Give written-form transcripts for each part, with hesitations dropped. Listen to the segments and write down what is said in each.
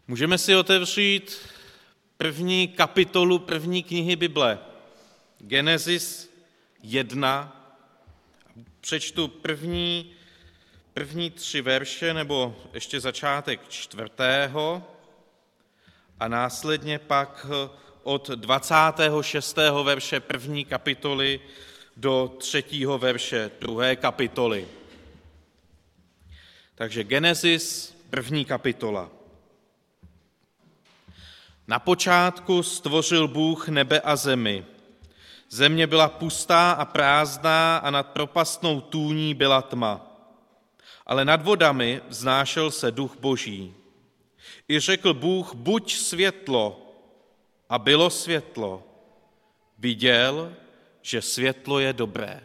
Můžeme si otevřít první kapitolu první knihy Bible, Genesis 1. Přečtu první 3 verše, nebo ještě začátek 4. a následně pak od 26. verše první kapitoly do 3. verše 2. kapitoly. Takže Genesis, první kapitola. Na počátku stvořil Bůh nebe a zemi. Země byla pustá a prázdná a nad propastnou tůní byla tma. Ale nad vodami vznášel se duch Boží. I řekl Bůh, buď světlo, a bylo světlo. Viděl, že světlo je dobré.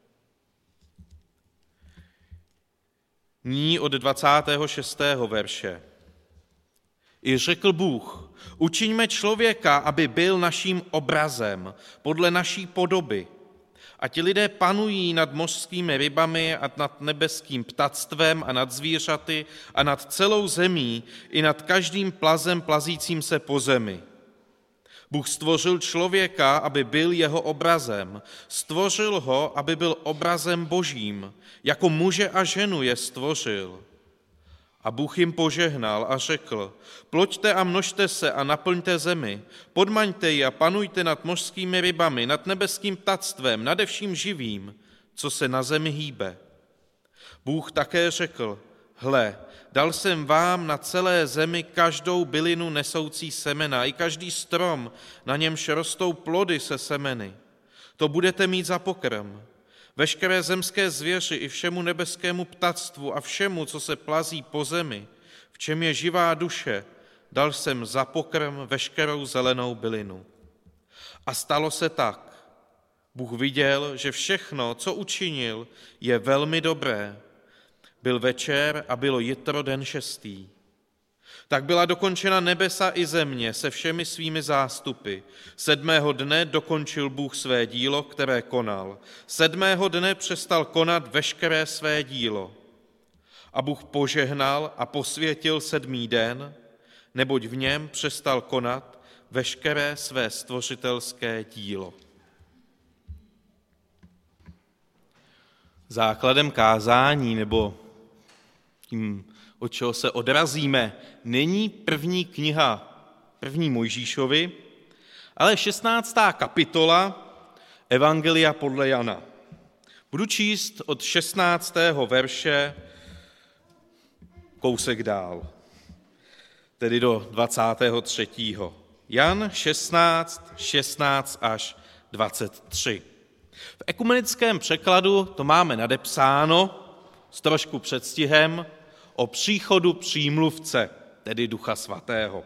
Nyní od 26. verše. I řekl Bůh, učiňme člověka, aby byl naším obrazem, podle naší podoby. A ti lidé panují nad mořskými rybami a nad nebeským ptactvem a nad zvířaty a nad celou zemí i nad každým plazem plazícím se po zemi. Bůh stvořil člověka, aby byl jeho obrazem. Stvořil ho, aby byl obrazem Božím. Jako muže a ženu je stvořil. A Bůh jim požehnal a řekl, ploďte a množte se a naplňte zemi, podmaňte ji a panujte nad mořskými rybami, nad nebeským ptactvem, nade vším živým, co se na zemi hýbe. Bůh také řekl, hle, dal jsem vám na celé zemi každou bylinu nesoucí semena, i každý strom, na němž rostou plody se semeny. To budete mít za pokrm. Veškeré zemské zvěři i všemu nebeskému ptactvu a všemu, co se plazí po zemi, v čem je živá duše, dal jsem za pokrm veškerou zelenou bylinu. A stalo se tak. Bůh viděl, že všechno, co učinil, je velmi dobré. Byl večer a bylo jitro den 6. Tak byla dokončena nebesa i země se všemi svými zástupy. 7. dne dokončil Bůh své dílo, které konal. 7. dne přestal konat veškeré své dílo. A Bůh požehnal a posvětil 7. den, neboť v něm přestal konat veškeré své stvořitelské dílo. Základem kázání, nebo tím, od čeho se odrazíme, není první kniha první Mojžíšovi, ale 16. kapitola Evangelia podle Jana. Budu číst od 16. verše kousek dál, tedy do 23. Jan 16 až 23. V ekumenickém překladu to máme nadepsáno s trošku předstihem o příchodu přímluvce, tedy Ducha Svatého.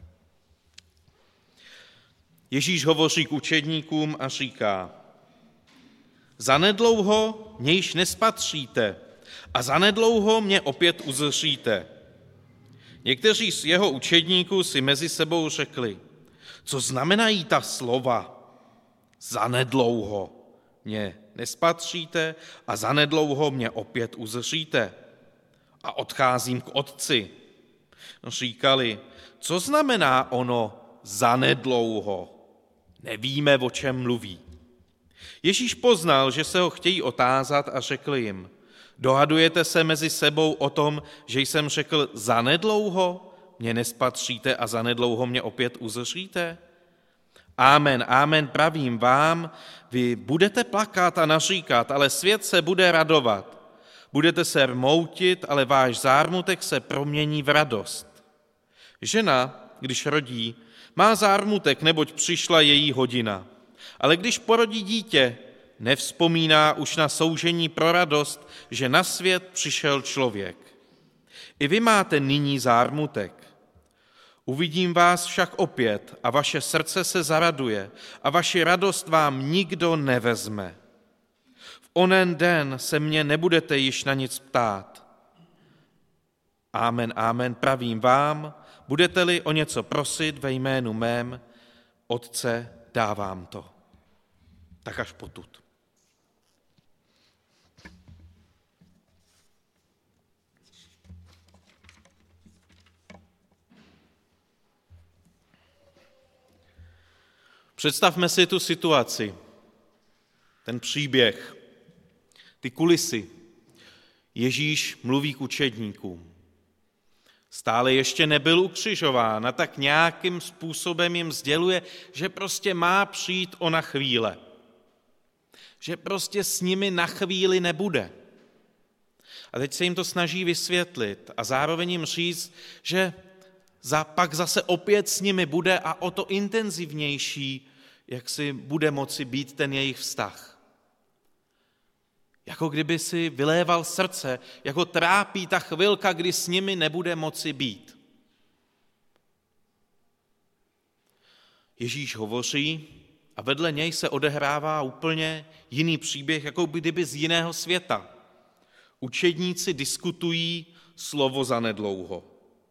Ježíš hovoří k učedníkům a říká, zanedlouho mě již nespatříte a zanedlouho mě opět uzříte. Někteří z jeho učedníků si mezi sebou řekli, co znamenají ta slova? Zanedlouho mě nespatříte a zanedlouho mě opět uzříte. A odcházím k Otci. Říkali, co znamená ono zanedlouho? Nevíme, o čem mluví. Ježíš poznal, že se ho chtějí otázat a řekl jim, dohadujete se mezi sebou o tom, že jsem řekl zanedlouho mě nespatříte a zanedlouho mě opět uzříte? Amen, amen, pravím vám, vy budete plakat a naříkat, ale svět se bude radovat. Budete se rmoutit, ale váš zármutek se promění v radost. Žena, když rodí, má zármutek, neboť přišla její hodina. Ale když porodí dítě, nevzpomíná už na soužení pro radost, že na svět přišel člověk. I vy máte nyní zármutek. Uvidím vás však opět a vaše srdce se zaraduje a vaši radost vám nikdo nevezme. V onen den se mě nebudete již na nic ptát. Amen, amen, pravím vám, budete-li o něco prosit ve jménu mém, Otce, dávám to. Tak až potud. Představme si tu situaci, ten příběh, ty kulisy. Ježíš mluví k učedníkům. Stále ještě nebyl ukřižován a tak nějakým způsobem jim sděluje, že prostě má přijít ona chvíle. Že prostě s nimi na chvíli nebude. A teď se jim to snaží vysvětlit a zároveň jim říct, že pak zase opět s nimi bude a o to intenzivnější, jak si bude moci být ten jejich vztah. Jako kdyby si vyléval srdce, jako trápí ta chvilka, kdy s nimi nebude moci být. Ježíš hovoří a vedle něj se odehrává úplně jiný příběh, jako kdyby z jiného světa. Učedníci diskutují slovo zanedlouho.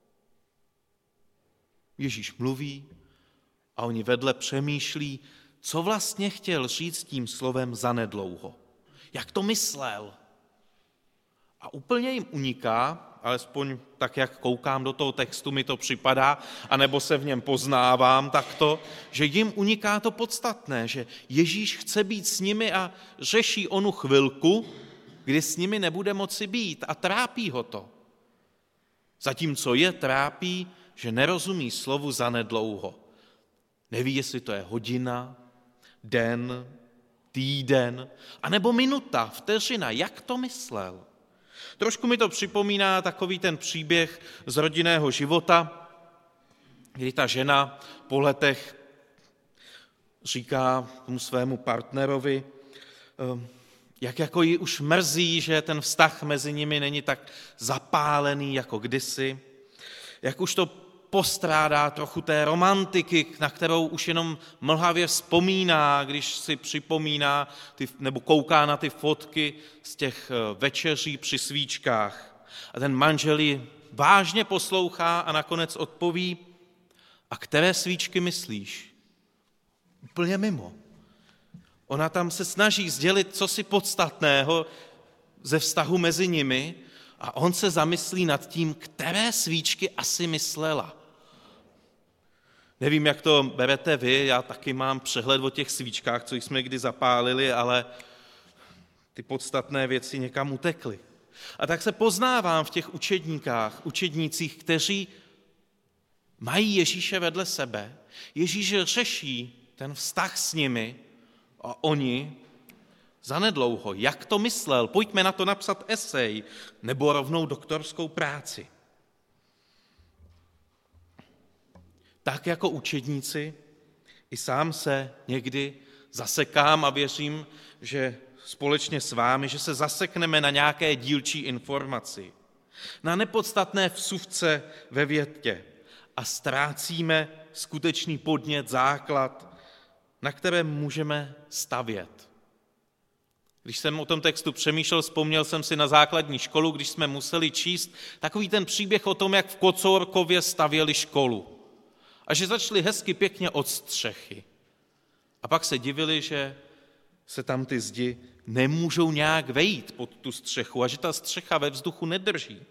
Ježíš mluví a oni vedle přemýšlí, co vlastně chtěl říct tím slovem zanedlouho. Jak to myslel? A úplně jim uniká, alespoň tak, jak koukám do toho textu, mi to připadá, anebo se v něm poznávám takto, že jim uniká to podstatné, že Ježíš chce být s nimi a řeší onu chvilku, kdy s nimi nebude moci být a trápí ho to. Zatímco je trápí, že nerozumí slovu zanedlouho. Neví, jestli to je hodina, den, týden, anebo minuta, vteřina, jak to myslel. Trošku mi to připomíná takový ten příběh z rodinného života, kdy ta žena po letech říká tomu svému partnerovi, jak jako ji už mrzí, že ten vztah mezi nimi není tak zapálený jako kdysi, jak už to postrádá trochu té romantiky, na kterou už jenom mlhavě vzpomíná, když si připomíná nebo kouká na ty fotky z těch večeří při svíčkách. A ten manžel ji vážně poslouchá a nakonec odpoví, a které svíčky myslíš? Úplně mimo. Ona tam se snaží sdělit cosi podstatného ze vztahu mezi nimi a on se zamyslí nad tím, které svíčky asi myslela. Nevím, jak to berete vy, já taky mám přehled o těch svíčkách, co jsme kdy zapálili, ale ty podstatné věci někam utekly. A tak se poznávám v těch učednících, kteří mají Ježíše vedle sebe. Ježíš řeší ten vztah s nimi a oni zanedlouho. Jak to myslel? Pojďme na to napsat esej nebo rovnou doktorskou práci. Tak jako učedníci, i sám se někdy zasekám a věřím, že společně s vámi, že se zasekneme na nějaké dílčí informaci, na nepodstatné vsuvce ve větě a ztrácíme skutečný podnět, základ, na kterém můžeme stavět. Když jsem o tom textu přemýšlel, vzpomněl jsem si na základní školu, když jsme museli číst takový ten příběh o tom, jak v Kocourkově stavěli školu. A že začali hezky pěkně od střechy. A pak se divili, že se tam ty zdi nemůžou nějak vejít pod tu střechu a že ta střecha ve vzduchu nedrží.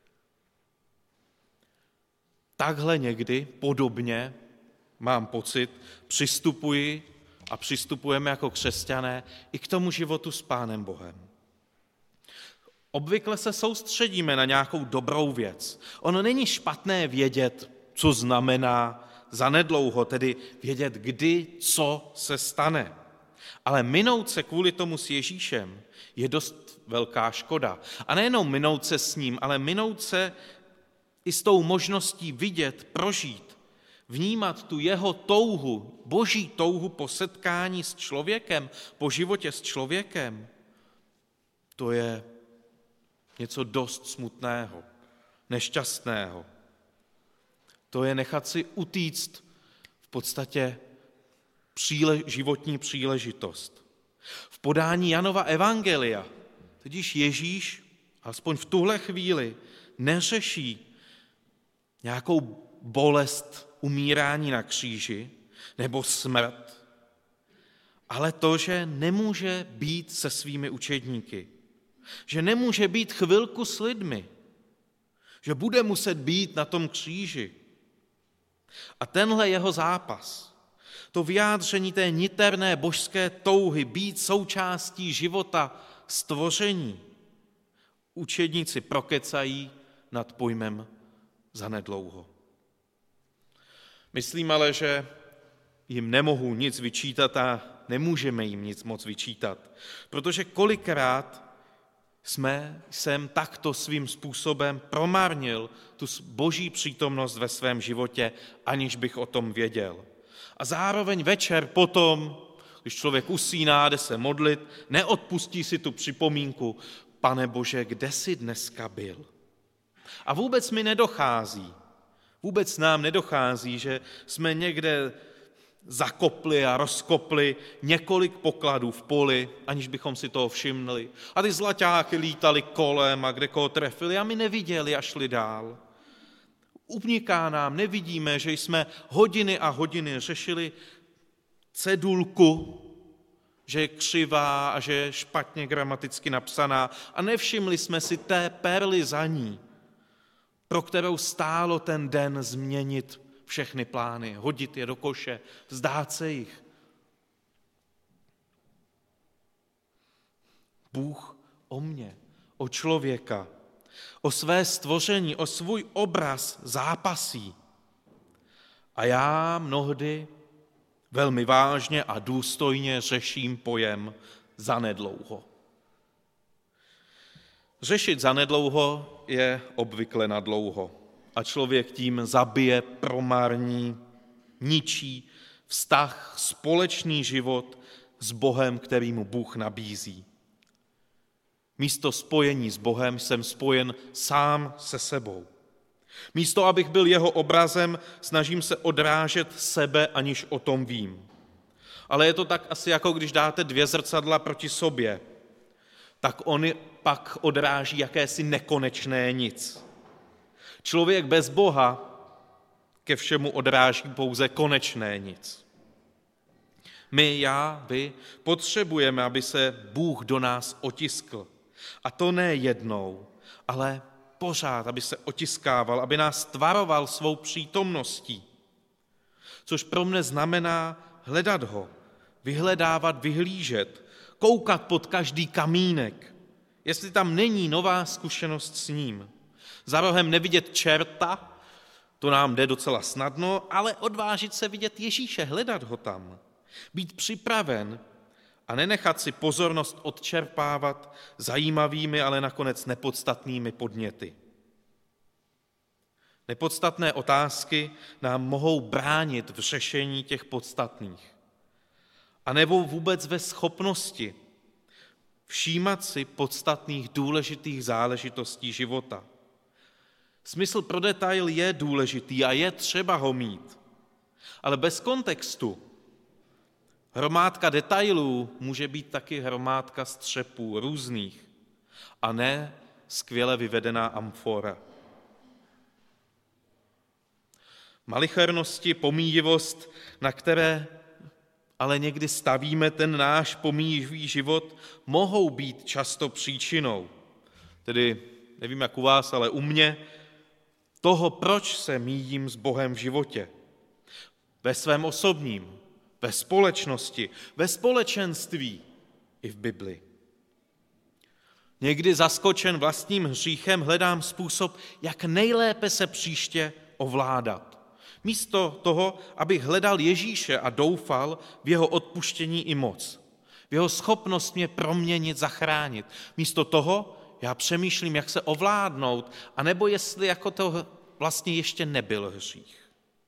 Takhle někdy podobně, mám pocit, přistupujeme jako křesťané i k tomu životu s Pánem Bohem. Obvykle se soustředíme na nějakou dobrou věc. Ono není špatné vědět, co znamená zanedlouho, tedy vědět, kdy, co se stane. Ale minout se kvůli tomu s Ježíšem je dost velká škoda. A nejenom minout se s ním, ale minout se i s tou možností vidět, prožít, vnímat tu jeho touhu, boží touhu po setkání s člověkem, po životě s člověkem, to je něco dost smutného, nešťastného. To je nechat si utíct v podstatě životní příležitost. V podání Janova evangelia totiž Ježíš, alespoň v tuhle chvíli, neřeší nějakou bolest umírání na kříži nebo smrt, ale to, že nemůže být se svými učedníky, že nemůže být chvilku s lidmi, že bude muset být na tom kříži. A tenhle jeho zápas, To vyjádření té niterné božské touhy být součástí života stvoření učedníci prokecají nad pojmem zanedlouho. Myslím ale, že jim nemohu nic vyčítat a nemůžeme jim nic moc vyčítat, protože kolikrát jsem takto svým způsobem promarnil tu boží přítomnost ve svém životě, aniž bych o tom věděl. A zároveň večer potom, když člověk usíná, jde se modlit, neodpustí si tu připomínku: Pane Bože, kde jsi dneska byl? A vůbec nám nedochází, že jsme někde zakopli a rozkopli několik pokladů v poli, aniž bychom si toho všimli. A ty zlaťáky lítali kolem a kde koho trefili a my neviděli a šli dál. Uniká nám, nevidíme, že jsme hodiny a hodiny řešili cedulku, že je křivá a že je špatně gramaticky napsaná a nevšimli jsme si té perly za ní, pro kterou stálo ten den změnit všechny plány, hodit je do koše, vzdát se jich. Bůh o mě, o člověka, o své stvoření, o svůj obraz zápasí. A já mnohdy velmi vážně a důstojně řeším pojem zanedlouho. Řešit zanedlouho je obvykle nadlouho a člověk tím zabije, promarní, ničí vztah, společný život s Bohem, který mu Bůh nabízí. Místo spojení s Bohem jsem spojen sám se sebou. Místo, abych byl jeho obrazem, snažím se odrážet sebe, aniž o tom vím. Ale je to tak asi jako když dáte 2 zrcadla proti sobě, tak oni pak odráží jakési nekonečné nic. Člověk bez Boha ke všemu odráží pouze konečné nic. My, já, vy potřebujeme, aby se Bůh do nás otiskl. A to ne jednou, ale pořád, aby se otiskával, aby nás tvaroval svou přítomností. Což pro mne znamená hledat ho, vyhledávat, vyhlížet, koukat pod každý kamínek, jestli tam není nová zkušenost s ním. Za rohem nevidět čerta, to nám jde docela snadno, ale odvážit se vidět Ježíše, hledat ho tam. Být připraven a nenechat si pozornost odčerpávat zajímavými, ale nakonec nepodstatnými podněty. Nepodstatné otázky nám mohou bránit v řešení těch podstatných. A nebo vůbec ve schopnosti všímat si podstatných důležitých záležitostí života. Smysl pro detail je důležitý a je třeba ho mít. Ale bez kontextu hromádka detailů může být taky hromádka střepů různých a ne skvěle vyvedená amfora. Malichernosti, pomíjivost, na které ale někdy stavíme ten náš pomíjivý život, mohou být často příčinou. Tedy, nevím jak u vás, ale u mě, toho, proč se míjím s Bohem v životě. Ve svém osobním, ve společnosti, ve společenství i v Bibli. Někdy zaskočen vlastním hříchem hledám způsob, jak nejlépe se příště ovládat. Místo toho, abych hledal Ježíše a doufal v jeho odpuštění i moc, v jeho schopnost mě proměnit, zachránit. Místo toho já přemýšlím, jak se ovládnout, anebo jestli jako to vlastně ještě nebyl hřích.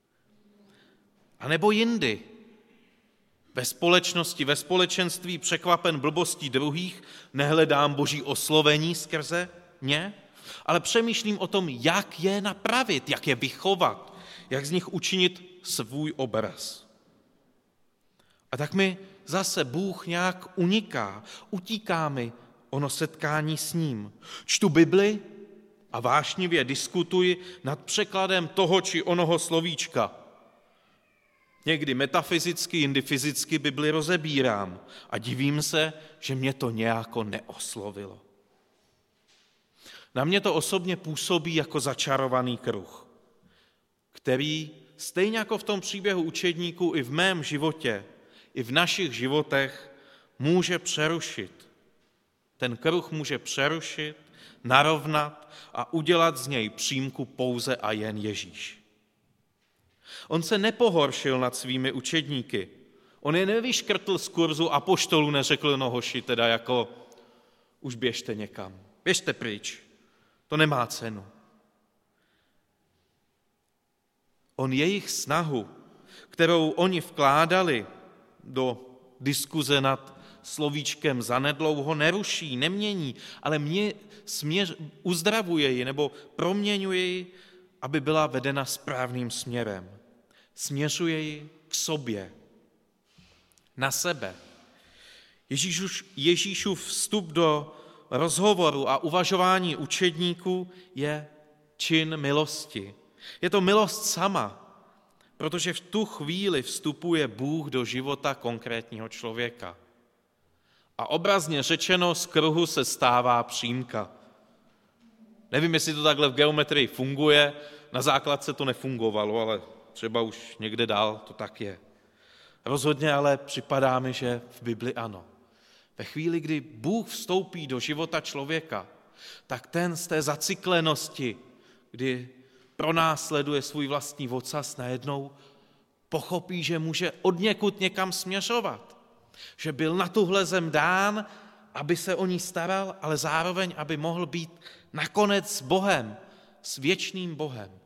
A nebo jindy, ve společnosti, ve společenství překvapen blbostí druhých, nehledám boží oslovení skrze ně, ale přemýšlím o tom, jak je napravit, jak je vychovat, jak z nich učinit svůj obraz. A tak mi zase Bůh nějak utíká mi ono setkání s ním. Čtu Bibli a vášnivě diskutuji nad překladem toho či onoho slovíčka. Někdy metafyzicky, jindy fyzicky Bibli rozebírám a divím se, že mě to nějako neoslovilo. Na mě to osobně působí jako začarovaný kruh, který stejně jako v tom příběhu učedníků i v mém životě, i v našich životech může přerušit. Ten kruh může přerušit, narovnat a udělat z něj přímku pouze a jen Ježíš. On se nepohoršil nad svými učedníky. On je nevyškrtl z kurzu apoštolů, neřekl, no hoši, teda jako už běžte někam, běžte pryč, to nemá cenu. On jejich snahu, kterou oni vkládali do diskuze nad slovíčkem zanedlouho, neruší, nemění, ale uzdravuje ji nebo proměňuje ji, aby byla vedena správným směrem. Směřuje ji k sobě, na sebe. Ježíšův vstup do rozhovoru a uvažování učedníků je čin milosti. Je to milost sama, protože v tu chvíli vstupuje Bůh do života konkrétního člověka. A obrazně řečeno, z kruhu se stává přímka. Nevím, jestli to takhle v geometrii funguje, na základce to nefungovalo, ale třeba už někde dál to tak je. Rozhodně ale připadá mi, že v Bibli ano. Ve chvíli, kdy Bůh vstoupí do života člověka, tak ten z té zacyklenosti, kdy pronásleduje svůj vlastní ocas, najednou pochopí, že může odněkud někam směřovat. Že byl na tuhle zem dán, aby se o ní staral, ale zároveň, aby mohl být nakonec s Bohem, s věčným Bohem.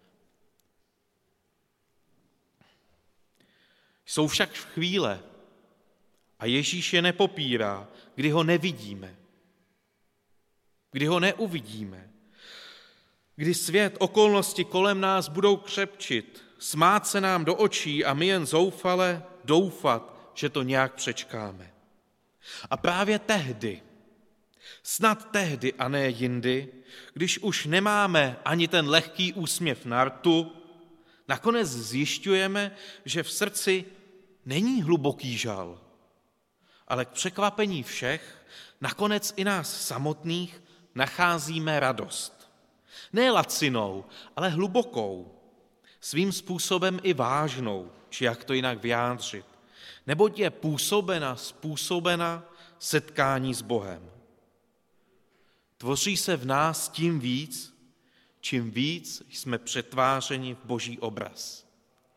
Jsou však chvíle, a Ježíš je nepopírá, kdy ho nevidíme, kdy ho neuvidíme, kdy svět, okolnosti kolem nás budou křepčit, smát se nám do očí a my jen zoufale doufat, že to nějak přečkáme. A právě tehdy, snad tehdy a ne jindy, když už nemáme ani ten lehký úsměv na rtu, nakonec zjišťujeme, že v srdci není hluboký žal, ale k překvapení všech, nakonec i nás samotných, nacházíme radost. Ne lacinou, ale hlubokou, svým způsobem i vážnou, či jak to jinak vyjádřit, neboť je způsobena setkání s Bohem. Tvoří se v nás tím víc, čím víc jsme přetvářeni v Boží obraz.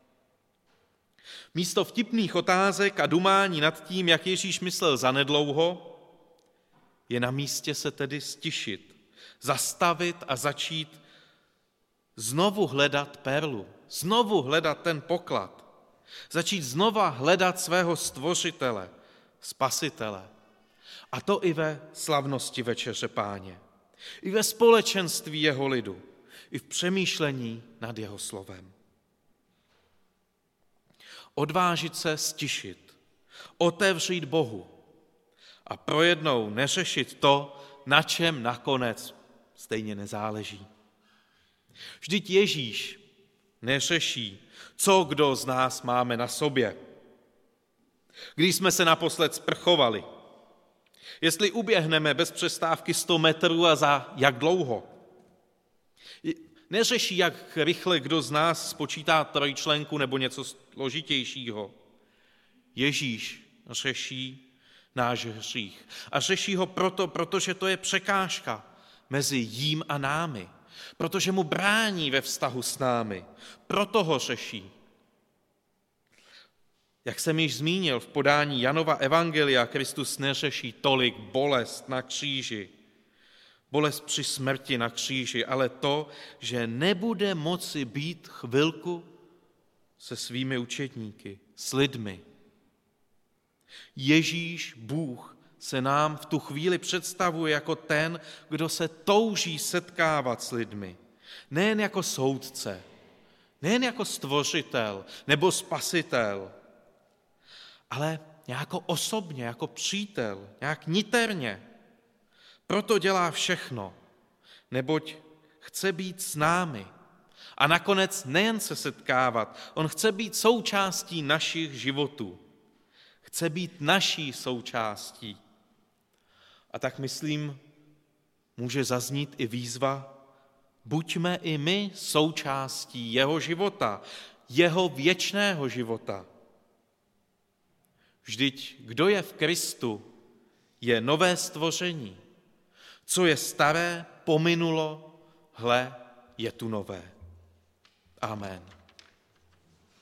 Místo vtipných otázek a dumání nad tím, jak Ježíš myslel zanedlouho, je na místě se tedy stišit, zastavit a začít znovu hledat perlu, znovu hledat ten poklad, začít znova hledat svého stvořitele, spasitele. A to i ve slavnosti Večeře Páně, i ve společenství jeho lidu, i v přemýšlení nad jeho slovem. Odvážit se stišit, otevřít Bohu a projednou neřešit to, na čem nakonec stejně nezáleží. Vždyť Ježíš neřeší, co kdo z nás máme na sobě. Když jsme se naposled sprchovali, jestli uběhneme bez přestávky 100 metrů a za jak dlouho. Neřeší, jak rychle kdo z nás spočítá trojčlenku nebo něco složitějšího. Ježíš řeší náš hřích. A řeší ho protože to je překážka mezi jím a námi. Protože mu brání ve vztahu s námi. Proto ho řeší. Jak jsem již zmínil v podání Janova evangelia, Kristus neřeší tolik bolest na kříži, bolest při smrti na kříži, ale to, že nebude moci být chvilku se svými učedníky, s lidmi. Ježíš, Bůh, se nám v tu chvíli představuje jako ten, kdo se touží setkávat s lidmi. Nejen jako soudce, nejen jako stvořitel nebo spasitel, ale jako osobně, jako přítel, nějak niterně. Proto dělá všechno, neboť chce být s námi. A nakonec nejen se setkávat, on chce být součástí našich životů. Chce být naší součástí. A tak myslím, může zaznít i výzva, buďme i my součástí jeho života, jeho věčného života. Vždyť kdo je v Kristu, je nové stvoření. Co je staré, pominulo, hle, je tu nové. Amen.